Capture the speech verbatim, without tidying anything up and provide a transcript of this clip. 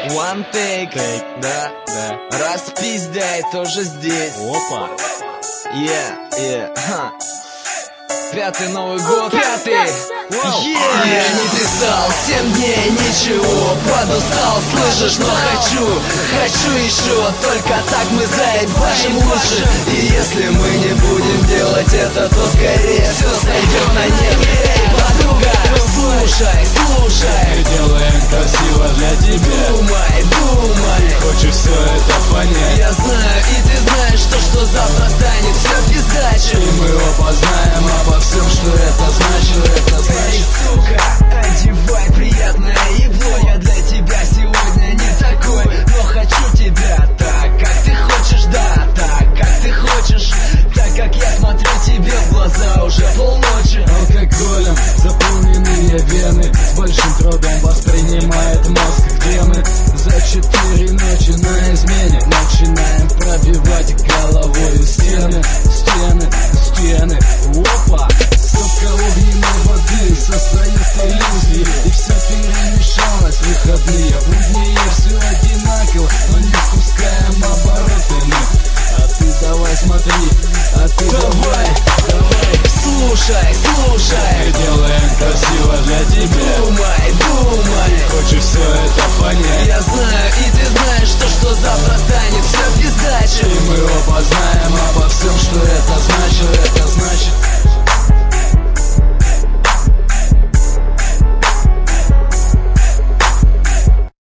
One take, take. Да, да. Распиздяй тоже здесь. Опа. Yeah, yeah, ха. Пятый Новый год, пятый. Yeah. Я не писал семь дней ничего, подустал, слышишь, но хочу, хочу еще. Только так мы заебашим лучше. И если мы не будем делать это, то скорее все сойдет на нет. Эй, подруга, слушай, слушай, Мы делаем красиво для тебя. думай, думай. Хочешь все это понять? Я знаю, и ты знаешь, что, что завтра станет все пиздачу. И мы оба знаем обо всем, что это значит, это значит. Эй, сука, одевай приятное ебло. Я для тебя сегодня не такой, но хочу тебя так, как ты хочешь, да, так, как ты хочешь. Так как я смотрю тебе в глаза уже полночи. Алкоголем заполненные вены, с большим трудом воспринимает мозг, где мы за четыре ночи на измене начинаем пробивать головой стены, стены, стены. Опа! Стопка огненной воды состоит иллюзии, и все перемешалось в выходные. Будние все одинаково, но не спускаем обороты мы. А ты давай смотри, а ты давай, давай. Слушай, слушай, Мы делаем красиво для тебя. думай, думай. Хочешь все это понять? Я знаю, и ты знаешь, что, что завтра станет